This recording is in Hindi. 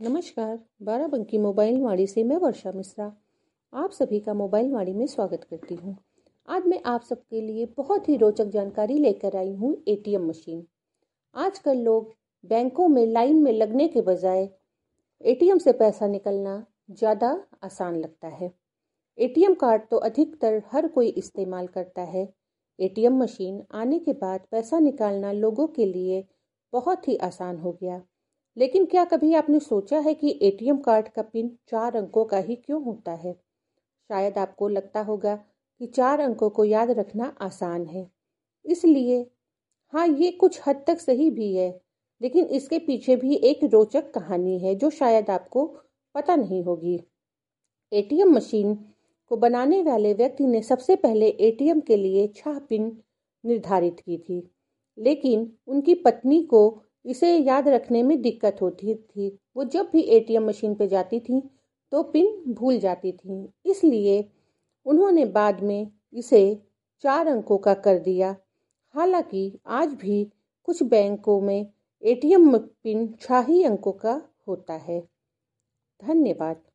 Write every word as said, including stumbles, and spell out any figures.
नमस्कार, बाराबंकी मोबाइल वाड़ी से मैं वर्षा मिश्रा आप सभी का मोबाइल वाड़ी में स्वागत करती हूँ। आज मैं आप सबके लिए बहुत ही रोचक जानकारी लेकर आई हूँ एटीएम मशीन। आजकल लोग बैंकों में लाइन में लगने के बजाय एटीएम से पैसा निकलना ज़्यादा आसान लगता है। एटीएम कार्ड तो अधिकतर हर कोई इस्तेमाल करता है। एटीएम मशीन आने के बाद पैसा निकालना लोगों के लिए बहुत ही आसान हो गया। लेकिन क्या कभी आपने सोचा है कि एटीएम कार्ड का पिन चार अंकों का ही क्यों होता है? शायद आपको लगता होगा कि चार अंकों को याद रखना आसान है, इसलिए हाँ, ये कुछ हद तक सही भी है, लेकिन इसके पीछे भी एक रोचक कहानी है जो शायद आपको पता नहीं होगी। एटीएम मशीन को बनाने वाले व्यक्ति ने सबसे पहले एटीएम के लिए छह पिन निर्धारित की थी, लेकिन उनकी पत्नी को इसे याद रखने में दिक्कत होती थी। वो जब भी एटीएम मशीन पे जाती थी तो पिन भूल जाती थी, इसलिए उन्होंने बाद में इसे चार अंकों का कर दिया। हालांकि आज भी कुछ बैंकों में एटीएम पिन छह ही अंकों का होता है। धन्यवाद।